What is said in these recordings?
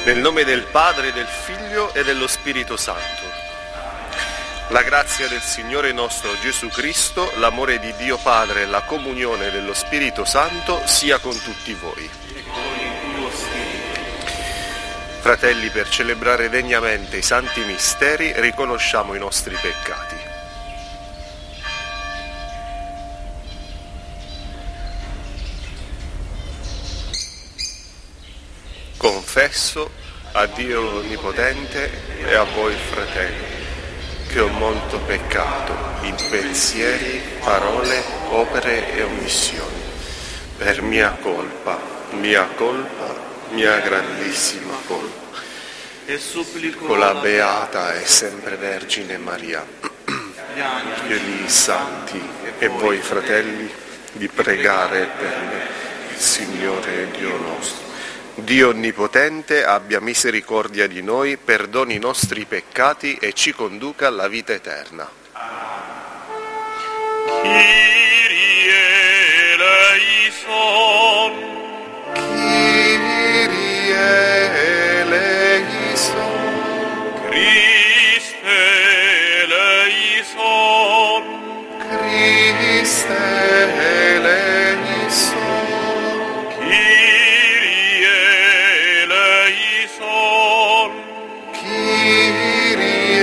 Nel nome del Padre, del Figlio e dello Spirito Santo. La grazia del Signore nostro Gesù Cristo, l'amore di Dio Padre e la comunione dello Spirito Santo sia con tutti voi. Fratelli, per celebrare degnamente i santi misteri, riconosciamo i nostri peccati. Confesso a Dio Onnipotente e a voi, fratelli, che ho molto peccato in pensieri, parole, opere e omissioni, per mia colpa, mia grandissima colpa. E supplico con la Beata e sempre Vergine Maria, e i santi e voi, fratelli, di pregare per me, il Signore Dio nostro. Dio Onnipotente abbia misericordia di noi, perdoni i nostri peccati e ci conduca alla vita eterna. Kyrie eleison, Kyrie eleison, Christe eleison, Christe eleison, Kyrie eleison, Kyrie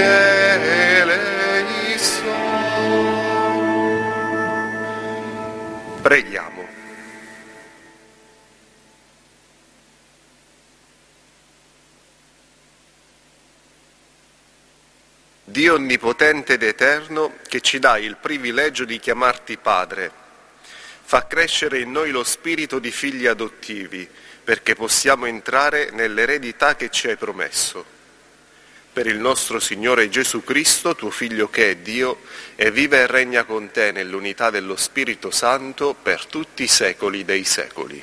eleison. Preghiamo. Dio Onnipotente ed Eterno, che ci dai il privilegio di chiamarti Padre, fa crescere in noi lo spirito di figli adottivi, perché possiamo entrare nell'eredità che ci hai promesso. Per il nostro Signore Gesù Cristo, tuo Figlio che è Dio, e vive e regna con te nell'unità dello Spirito Santo per tutti i secoli dei secoli.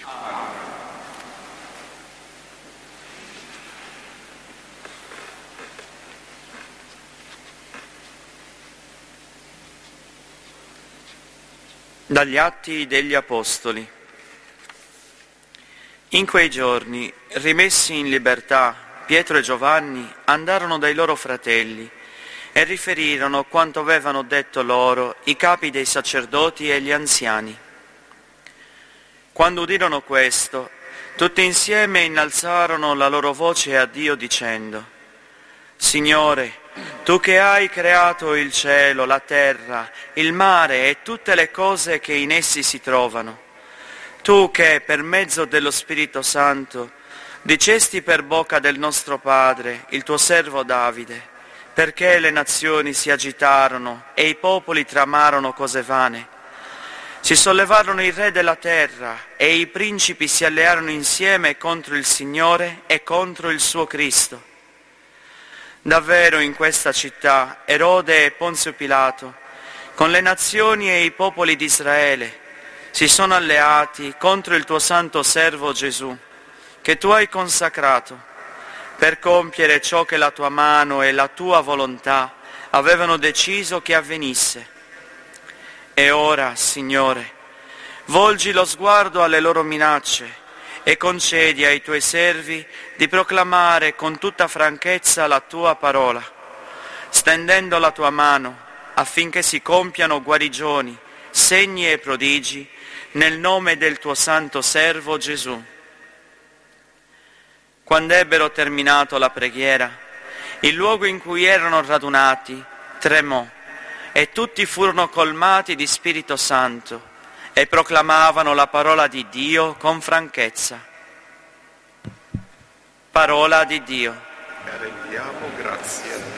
Dagli Atti degli Apostoli. In quei giorni, rimessi in libertà, Pietro e Giovanni andarono dai loro fratelli e riferirono quanto avevano detto loro i capi dei sacerdoti e gli anziani. Quando udirono questo, tutti insieme innalzarono la loro voce a Dio dicendo: Signore, Tu che hai creato il cielo, la terra, il mare e tutte le cose che in essi si trovano, Tu che per mezzo dello Spirito Santo dicesti per bocca del nostro padre, il tuo servo Davide, perché le nazioni si agitarono e i popoli tramarono cose vane. Si sollevarono i re della terra e i principi si allearono insieme contro il Signore e contro il suo Cristo. Davvero in questa città Erode e Ponzio Pilato, con le nazioni e i popoli di Israele, si sono alleati contro il tuo santo servo Gesù, che tu hai consacrato, per compiere ciò che la tua mano e la tua volontà avevano deciso che avvenisse. E ora, Signore, volgi lo sguardo alle loro minacce e concedi ai tuoi servi di proclamare con tutta franchezza la tua parola, stendendo la tua mano affinché si compiano guarigioni, segni e prodigi nel nome del tuo santo servo Gesù. Quando ebbero terminato la preghiera, il luogo in cui erano radunati tremò e tutti furono colmati di Spirito Santo e proclamavano la parola di Dio con franchezza. Parola di Dio. E rendiamo grazie a Dio.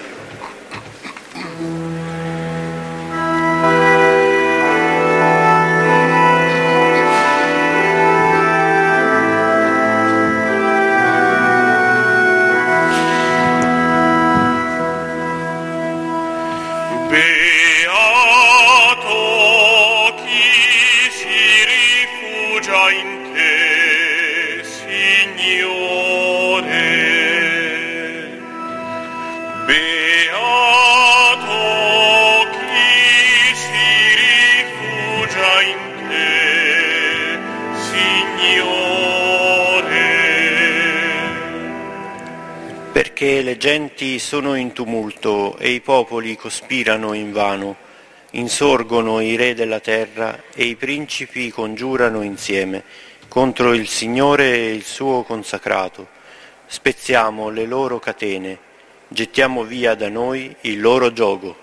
Beato chi si rifugia in te, Signore. Beato chi si rifugia in te, Signore. Perché le genti sono in tumulto e i popoli cospirano invano, insorgono i re della terra e i principi congiurano insieme contro il Signore e il suo consacrato. Spezziamo le loro catene, gettiamo via da noi il loro giogo.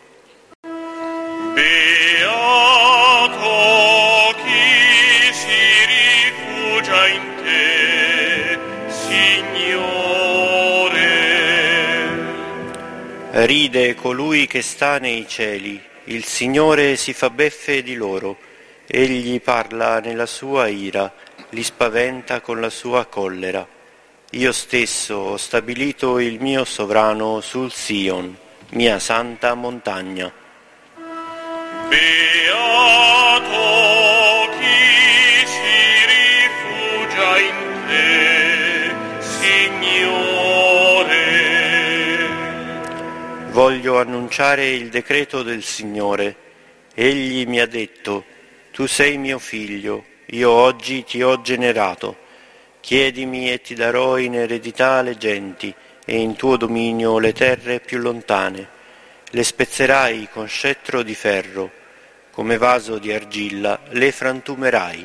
Beato chi si rifugia in te, Signore. Ride colui che sta nei cieli, il Signore si fa beffe di loro, egli parla nella sua ira, li spaventa con la sua collera. Io stesso ho stabilito il mio sovrano sul Sion, mia santa montagna. Beato chi si rifugia in te, Signore. Voglio annunciare il decreto del Signore. Egli mi ha detto: tu sei mio figlio, io oggi ti ho generato. Chiedimi e ti darò in eredità le genti e in tuo dominio le terre più lontane. Le spezzerai con scettro di ferro, come vaso di argilla le frantumerai.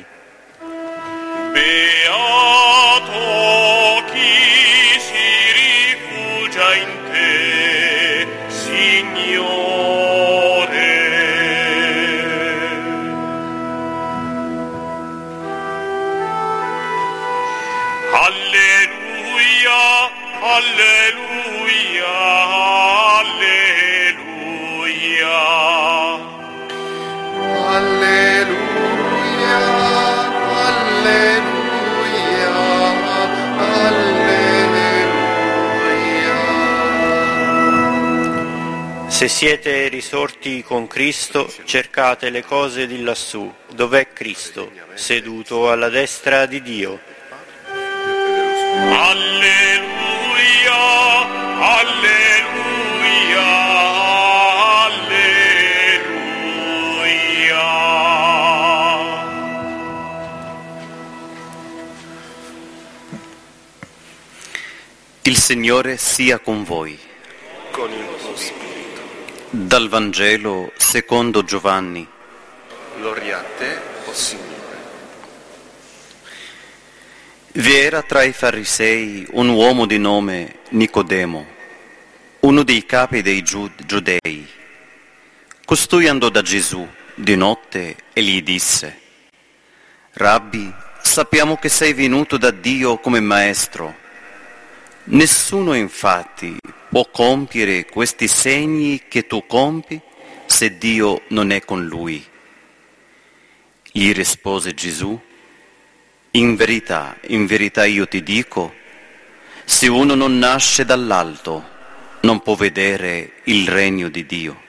Beato chi si rifugia in te, Signore. Alleluia, alleluia, alleluia. Alleluia, alleluia, alleluia. Se siete risorti con Cristo, cercate le cose di lassù, dov'è Cristo, seduto alla destra di Dio. Alleluia, alleluia, alleluia. Il Signore sia con voi. Con il tuo spirito. Dal Vangelo secondo Giovanni. Gloria a te, o Signore. Vi era tra i farisei un uomo di nome Nicodemo, uno dei capi dei giudei. Costui andò da Gesù di notte e gli disse: Rabbi, sappiamo che sei venuto da Dio come maestro. Nessuno infatti può compiere questi segni che tu compi se Dio non è con lui. Gli rispose Gesù: in verità io ti dico, se uno non nasce dall'alto, non può vedere il regno di Dio.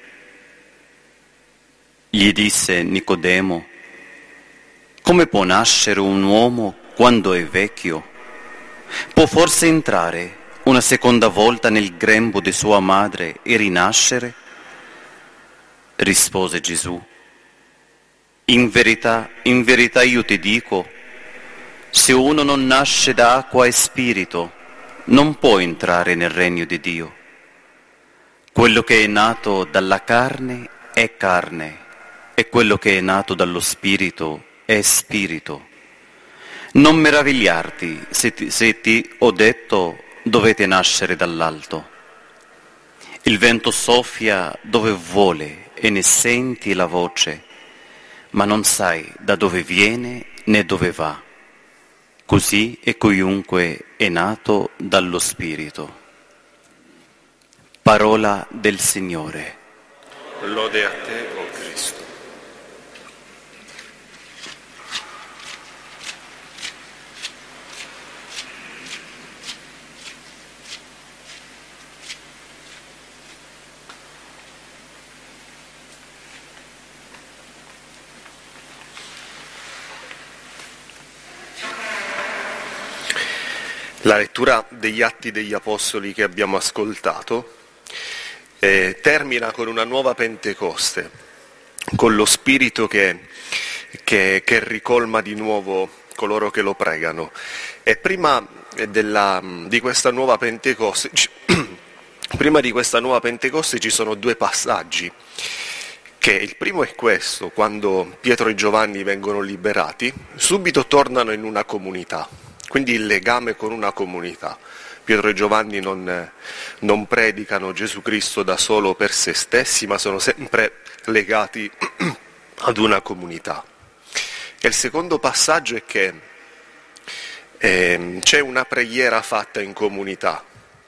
Gli disse Nicodemo: come può nascere un uomo quando è vecchio? Può forse entrare una seconda volta nel grembo di sua madre e rinascere? Rispose Gesù: in verità io ti dico, se uno non nasce da acqua e spirito, non può entrare nel regno di Dio. Quello che è nato dalla carne è carne, e quello che è nato dallo spirito è spirito. Non meravigliarti se ti ho detto dovete nascere dall'alto. Il vento soffia dove vuole e ne senti la voce, ma non sai da dove viene né dove va. Così è chiunque è nato dallo Spirito. Parola del Signore. Lode a te, o Cristo. La lettura degli Atti degli Apostoli che abbiamo ascoltato termina con una nuova Pentecoste, con lo Spirito che ricolma di nuovo coloro che lo pregano. E prima di questa nuova Pentecoste, ci sono due passaggi. Che il primo è questo: quando Pietro e Giovanni vengono liberati, subito tornano in una comunità, quindi il legame con una comunità. Pietro e Giovanni non predicano Gesù Cristo da solo per se stessi, ma sono sempre legati ad una comunità. E il secondo passaggio è che c'è una preghiera fatta in comunità.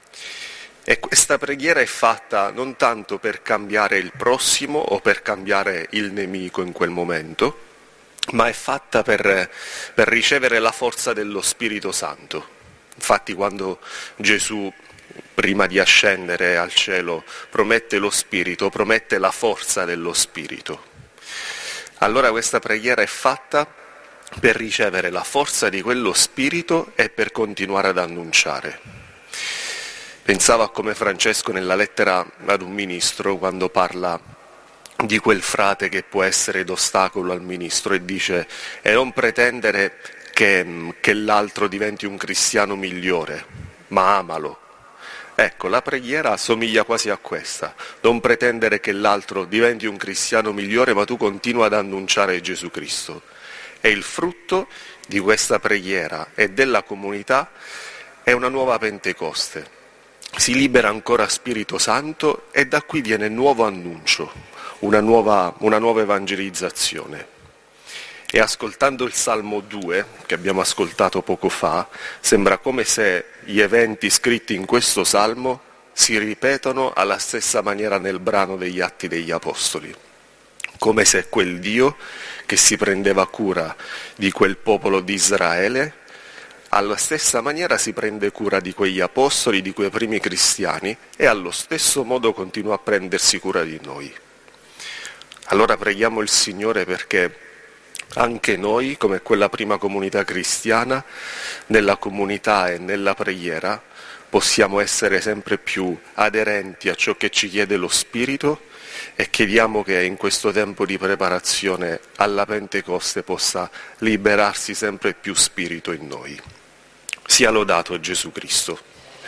E questa preghiera è fatta non tanto per cambiare il prossimo o per cambiare il nemico in quel momento, ma è fatta per ricevere la forza dello Spirito Santo. Infatti quando Gesù, prima di ascendere al cielo, promette lo Spirito, promette la forza dello Spirito. Allora questa preghiera è fatta per ricevere la forza di quello Spirito e per continuare ad annunciare. Pensavo a come Francesco nella lettera ad un ministro, quando parla di quel frate che può essere d'ostacolo al ministro, e dice: e non pretendere che l'altro diventi un cristiano migliore, ma amalo. Ecco, la preghiera assomiglia quasi a questa: non pretendere che l'altro diventi un cristiano migliore, ma tu continua ad annunciare Gesù Cristo. E il frutto di questa preghiera e della comunità è una nuova Pentecoste. Si libera ancora Spirito Santo e da qui viene nuovo annuncio, una nuova evangelizzazione. E ascoltando il Salmo 2, che abbiamo ascoltato poco fa, sembra come se gli eventi scritti in questo Salmo si ripetono alla stessa maniera nel brano degli Atti degli Apostoli. Come se quel Dio che si prendeva cura di quel popolo di Israele, alla stessa maniera si prende cura di quegli apostoli, di quei primi cristiani, e allo stesso modo continua a prendersi cura di noi. Allora preghiamo il Signore perché anche noi, come quella prima comunità cristiana, nella comunità e nella preghiera, possiamo essere sempre più aderenti a ciò che ci chiede lo Spirito, e chiediamo che in questo tempo di preparazione alla Pentecoste possa liberarsi sempre più Spirito in noi. Sia lodato Gesù Cristo.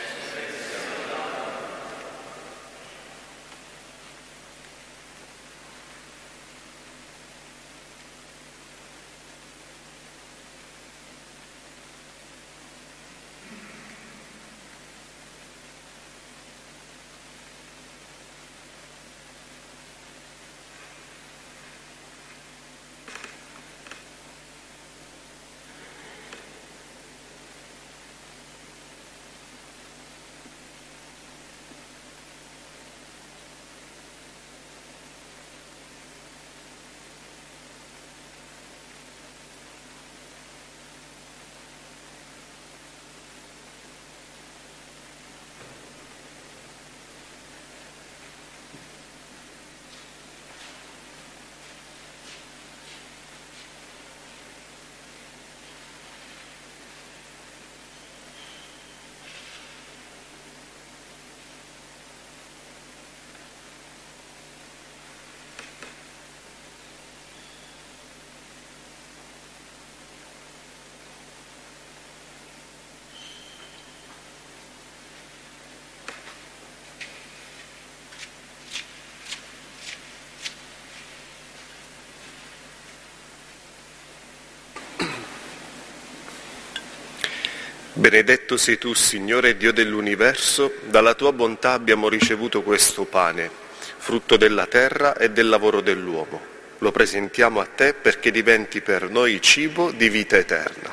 Benedetto sei tu, Signore Dio dell'universo, dalla tua bontà abbiamo ricevuto questo pane, frutto della terra e del lavoro dell'uomo. Lo presentiamo a te perché diventi per noi cibo di vita eterna.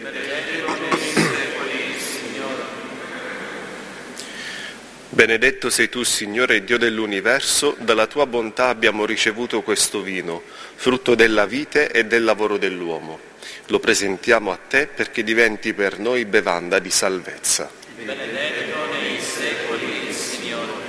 Benedetto sei tu, Signore Dio dell'universo, dalla tua bontà abbiamo ricevuto questo vino, frutto della vite e del lavoro dell'uomo. Lo presentiamo a te perché diventi per noi bevanda di salvezza. Benedetto nei secoli il Signore.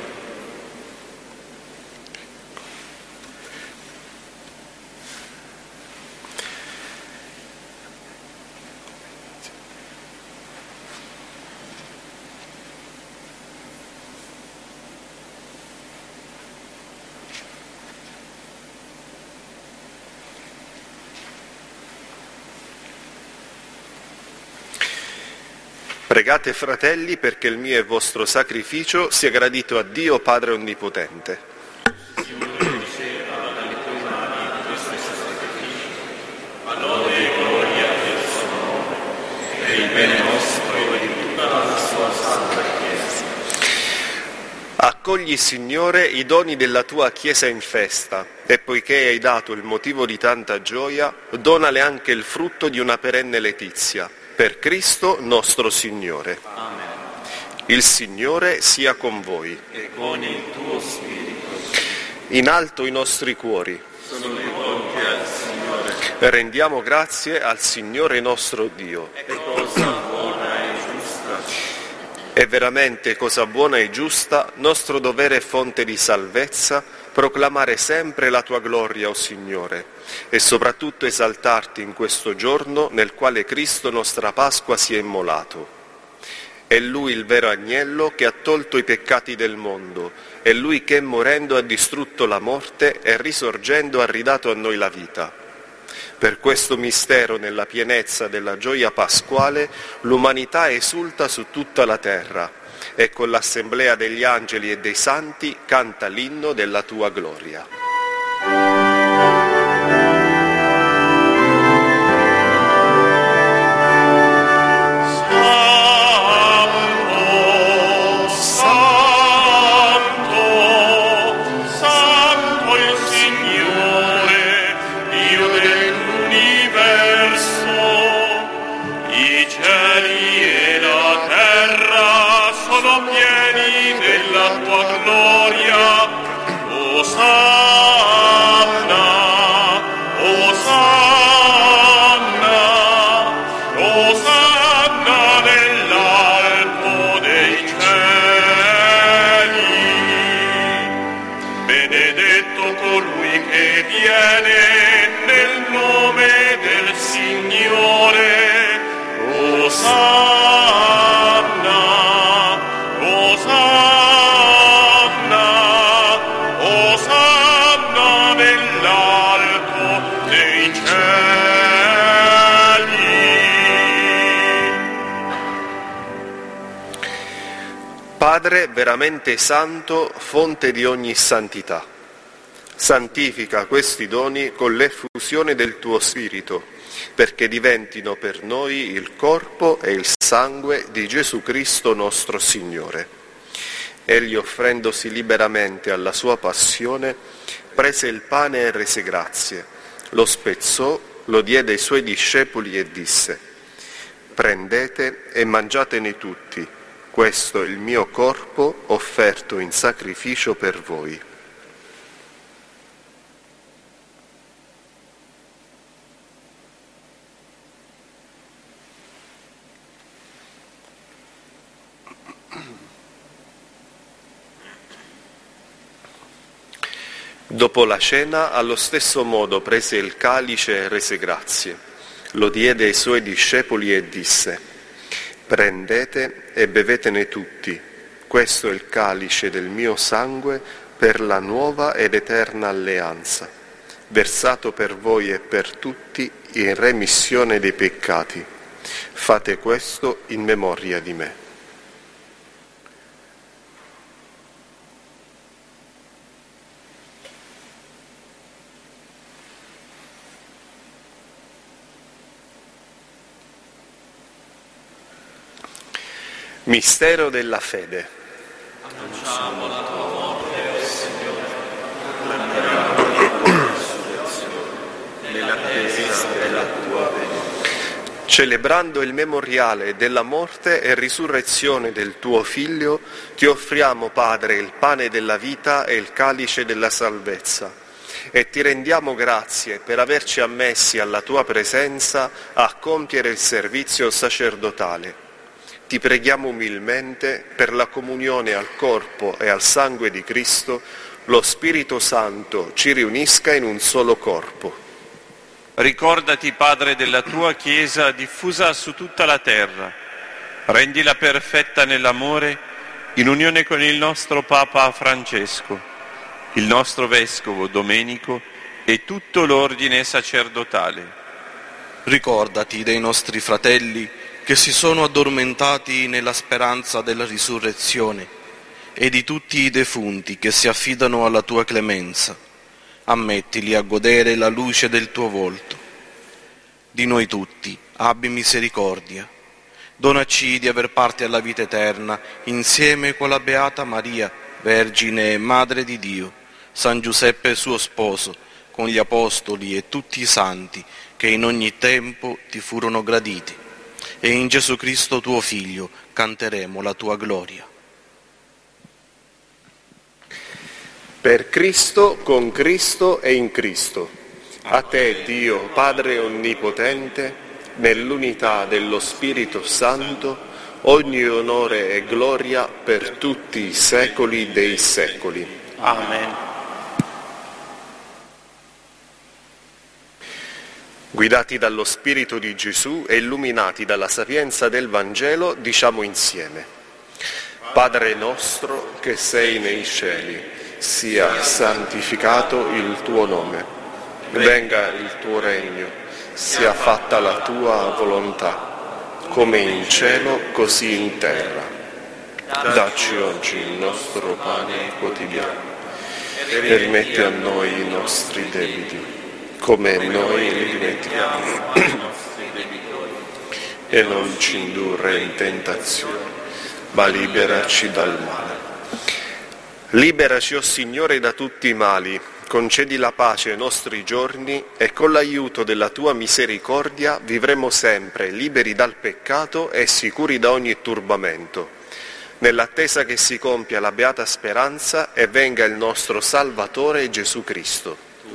Pregate, fratelli, perché il mio e vostro sacrificio sia gradito a Dio Padre Onnipotente. Accogli, Signore, i doni della tua Chiesa in festa e poiché hai dato il motivo di tanta gioia, donale anche il frutto di una perenne letizia. Per Cristo nostro Signore. Amen. Il Signore sia con voi. E con il tuo spirito. In alto i nostri cuori. Sono rivolti al Signore. Rendiamo grazie al Signore nostro Dio. È cosa buona e giusta. È veramente cosa buona e giusta, nostro dovere e fonte di salvezza, proclamare sempre la tua gloria, o Signore, e soprattutto esaltarti in questo giorno nel quale Cristo, nostra Pasqua, si è immolato. È Lui il vero agnello che ha tolto i peccati del mondo, è Lui che morendo ha distrutto la morte e risorgendo ha ridato a noi la vita. Per questo mistero, nella pienezza della gioia pasquale, l'umanità esulta su tutta la terra e con l'assemblea degli angeli e dei santi canta l'inno della tua gloria. Padre veramente santo, fonte di ogni santità, santifica questi doni con l'effusione del tuo Spirito, perché diventino per noi il corpo e il sangue di Gesù Cristo nostro Signore. Egli, offrendosi liberamente alla sua passione, prese il pane e rese grazie, lo spezzò, lo diede ai suoi discepoli e disse: «Prendete e mangiatene tutti, questo è il mio corpo offerto in sacrificio per voi». Dopo la cena, allo stesso modo prese il calice e rese grazie, lo diede ai suoi discepoli e disse: «Prendete e bevetene tutti, questo è il calice del mio sangue per la nuova ed eterna alleanza, versato per voi e per tutti in remissione dei peccati. Fate questo in memoria di me». Mistero della fede. Annunciamo la tua morte, o Signore, proclamiamo la tua risurrezione, nell'attesa della tua venuta. Celebrando il memoriale della morte e risurrezione del tuo Figlio, ti offriamo, Padre, il pane della vita e il calice della salvezza, e ti rendiamo grazie per averci ammessi alla tua presenza a compiere il servizio sacerdotale. Ti preghiamo umilmente per la comunione al corpo e al sangue di Cristo, lo Spirito Santo ci riunisca in un solo corpo. Ricordati, Padre, della tua Chiesa diffusa su tutta la terra. Rendila perfetta nell'amore, in unione con il nostro Papa Francesco, il nostro Vescovo Domenico e tutto l'ordine sacerdotale. Ricordati dei nostri fratelli che si sono addormentati nella speranza della risurrezione, e di tutti i defunti che si affidano alla tua clemenza. Ammettili a godere la luce del tuo volto. Di noi tutti abbi misericordia. Donaci di aver parte alla vita eterna insieme con la Beata Maria, Vergine e Madre di Dio, San Giuseppe suo sposo, con gli Apostoli e tutti i santi che in ogni tempo ti furono graditi. E in Gesù Cristo tuo Figlio canteremo la tua gloria. Per Cristo, con Cristo e in Cristo. A te, Dio, Padre Onnipotente, nell'unità dello Spirito Santo, ogni onore e gloria per tutti i secoli dei secoli. Amen. Guidati dallo Spirito di Gesù e illuminati dalla sapienza del Vangelo, diciamo insieme: Padre nostro che sei nei cieli, sia santificato il tuo nome, venga il tuo regno, sia fatta la tua volontà, come in cielo così in terra. Dacci oggi il nostro pane quotidiano, permetti a noi i nostri debiti, come noi li rimettiamo ai nostri debitori, e non ci indurre in tentazione, ma liberaci dal male. Liberaci, o Signore, da tutti i mali, concedi la pace ai nostri giorni e con l'aiuto della tua misericordia vivremo sempre liberi dal peccato e sicuri da ogni turbamento, nell'attesa che si compia la beata speranza e venga il nostro Salvatore Gesù Cristo.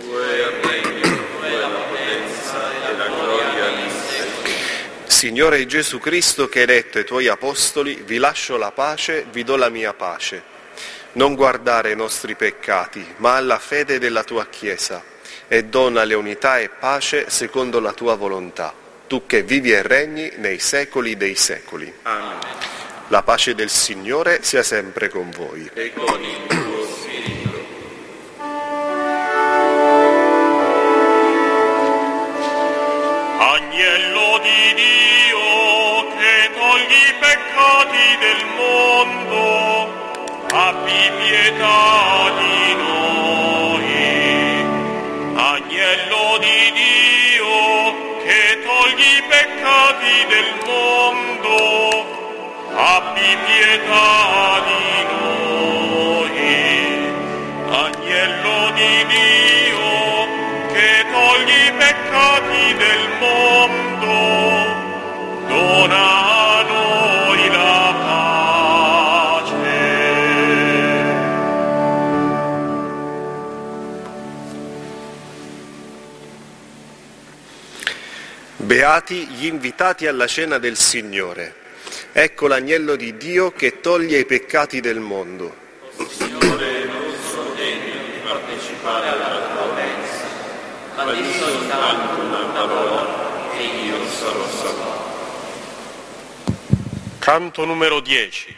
Signore Gesù Cristo, che hai detto ai tuoi apostoli: vi lascio la pace, vi do la mia pace. Non guardare ai nostri peccati, ma alla fede della tua Chiesa, e donale unità e pace secondo la tua volontà, tu che vivi e regni nei secoli dei secoli. Amen. La pace del Signore sia sempre con voi. E con il tuo spirito. Agnello di Dio, che togli i peccati del mondo, abbi pietà di noi. Agnello di Dio, che togli i peccati del mondo, abbi pietà di noi. Agnello di Dio, che togli i peccati del mondo, dona a noi la pace. Beati gli invitati alla cena del Signore. Ecco l'agnello di Dio che toglie i peccati del mondo. Signore, non sono degno di partecipare alla tua mensa, ma di soltanto una parola e io sarò salvato. Canto numero 10.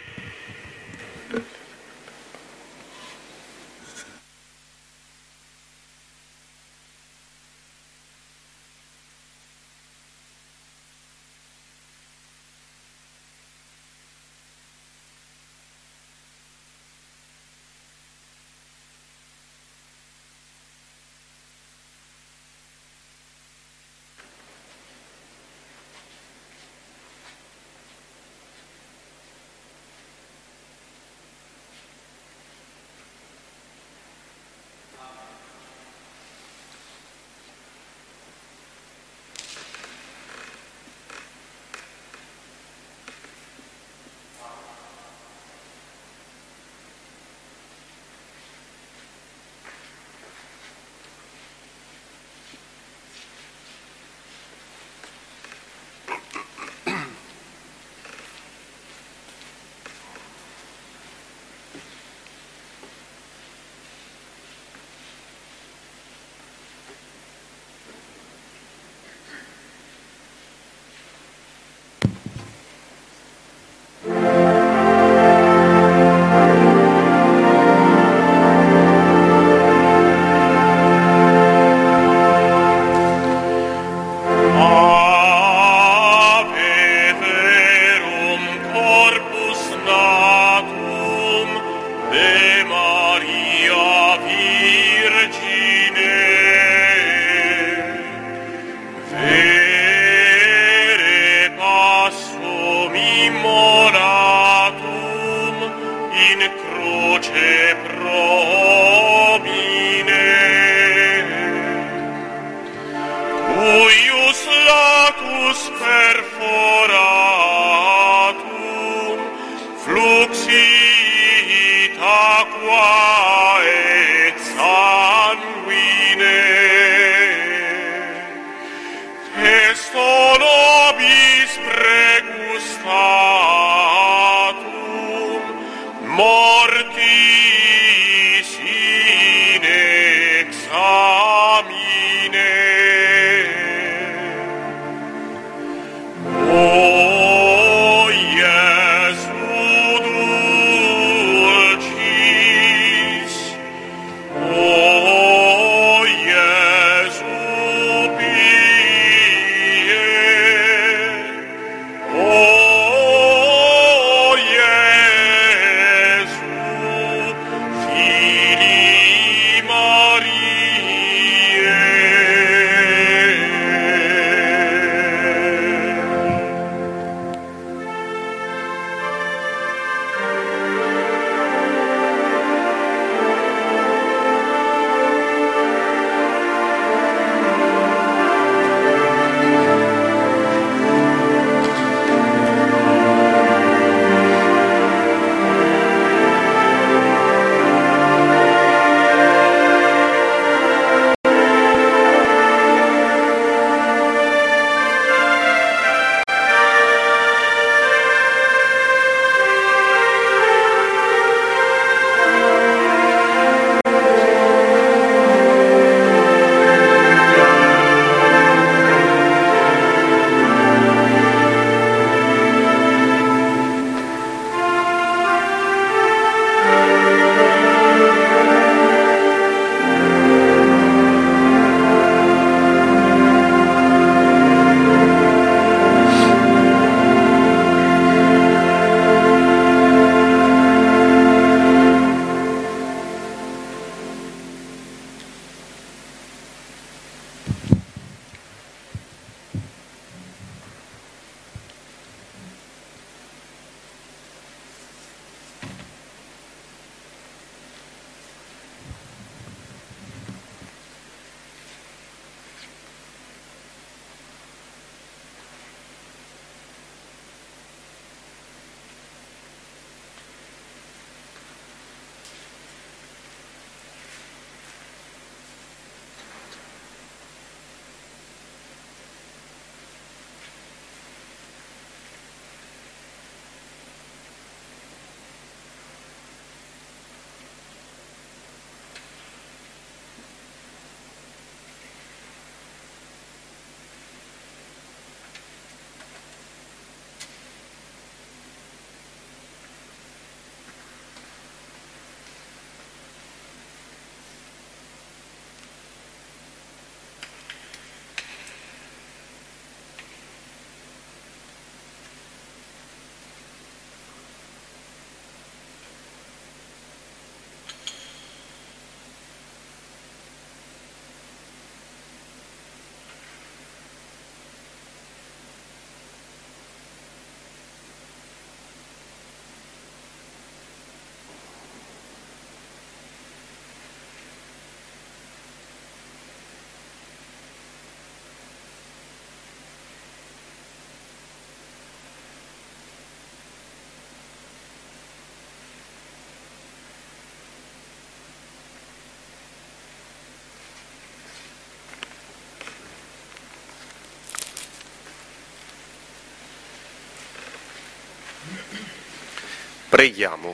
Preghiamo.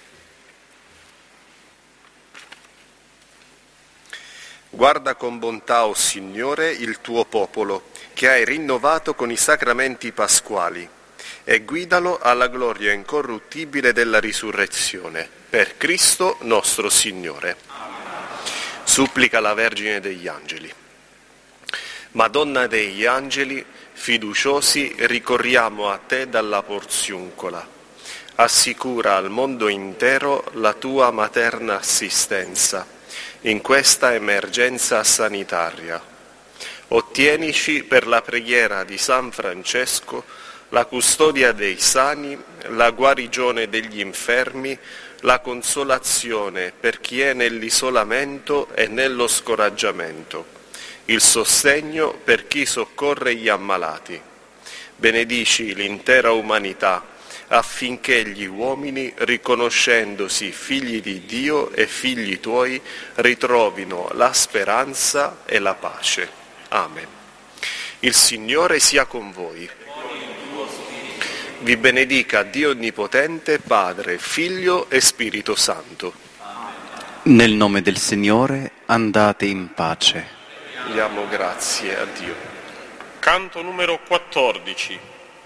Guarda con bontà, o Signore, il tuo popolo, che hai rinnovato con i sacramenti pasquali, e guidalo alla gloria incorruttibile della risurrezione, per Cristo nostro Signore. Supplica la Vergine degli Angeli. Madonna degli Angeli, fiduciosi ricorriamo a te dalla Porziuncola. Assicura al mondo intero la tua materna assistenza in questa emergenza sanitaria. Ottienici per la preghiera di San Francesco la custodia dei sani, la guarigione degli infermi, la consolazione per chi è nell'isolamento e nello scoraggiamento, il sostegno per chi soccorre gli ammalati. Benedici l'intera umanità affinché gli uomini, riconoscendosi figli di Dio e figli tuoi, ritrovino la speranza e la pace. Amen. Il Signore sia con voi. Vi benedica Dio Onnipotente, Padre, Figlio e Spirito Santo. Nel nome del Signore andate in pace. Diamo grazie a Dio. Canto numero 14.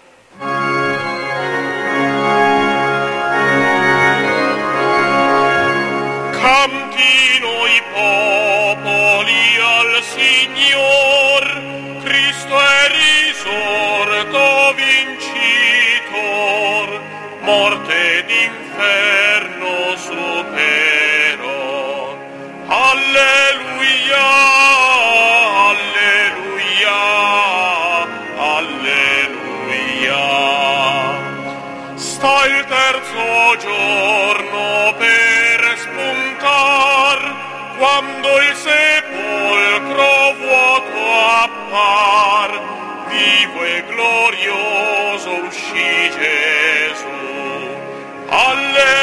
Cantino i popoli al Signor, Cristo è risorto vincitor, morte ed inferno superò. Alleluia, alleluia, alleluia. Sta il terzo giorno per spuntar, quando il sepolcro vuoto appar, vivo e glorioso uscì Gesù. Alleluia.